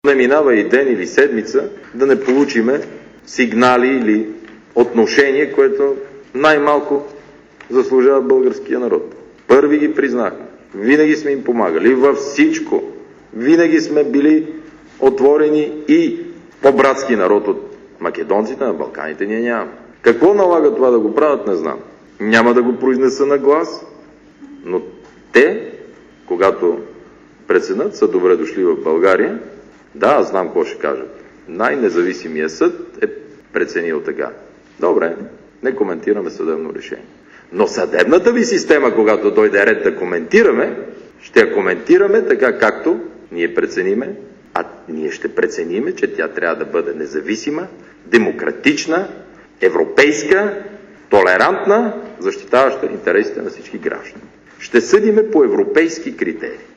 не минава и ден или седмица да не получиме сигнали или отношение, което най-малко заслужава българския народ. Първи ги признахме. Винаги сме им помагали във всичко. Винаги сме били отворени и по-братски народ от македонците на Балканите ние нямаме. Какво налага това да го правят, не знам. Няма да го произнеса на глас, но те, когато преценят, са добре дошли в България. Да, аз знам какво ще кажат. Най-независимия съд е преценил така. Добре, не коментираме съдебно решение. Но съдебната ви система, когато дойде ред да коментираме, ще я коментираме така, както ние прецениме, а ние ще прецениме, че тя трябва да бъде независима, демократична, европейска, толерантна, защитаваща интересите на всички граждани. Ще съдиме по европейски критерии.